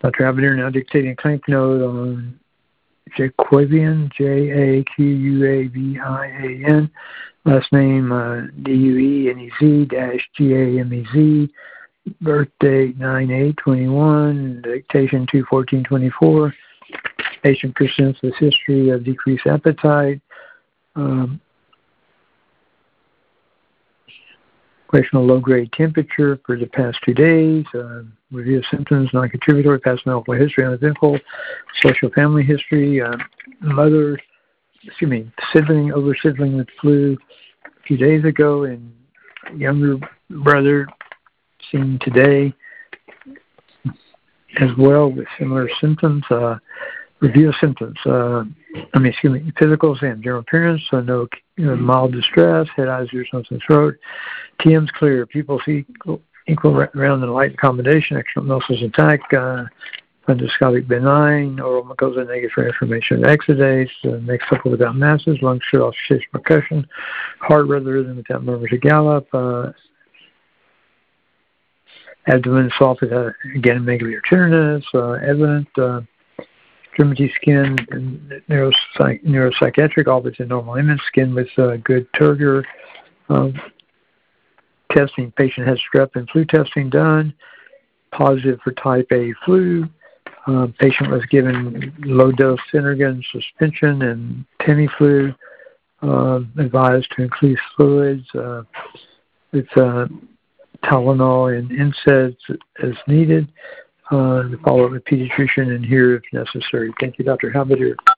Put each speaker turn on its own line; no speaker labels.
Dr. Abadir now dictating a claim note on Jaquavian, Jaquavian, last name Duenez-Gamez, birthday 9/8/21, dictation 2/14/24. Patient presents with history of decreased appetite. Question of low-grade temperature for the past 2 days. Review of symptoms, non-contributory, past medical history, uneventful, social family history, sibling with flu a few days ago, and younger brother seen today as well with similar symptoms. Review of symptoms. Physical exam, general appearance, no mild distress, head, eyes, ears, nose, and throat. TM's clear. Pupils equal round and light accommodation. External muscles intact. Endoscopic benign. Oral mucosa negative for information. Exudates. Next couple without masses. Lungs shut off shapes percussion. Heart rather rhythm without murmurs or gallop. Abdomen soft without, again, megaly or tenderness. Evident. Extremity skin and neuropsychiatric, all within normal image. Skin with good turgor. Testing, patient has strep and flu testing done. Positive for type A flu. Patient was given low-dose Synergan suspension and Tamiflu. Advised to increase fluids with Tylenol and NSAIDs as needed. Follow up with pediatrician and here if necessary. Thank you, Dr. Abadir.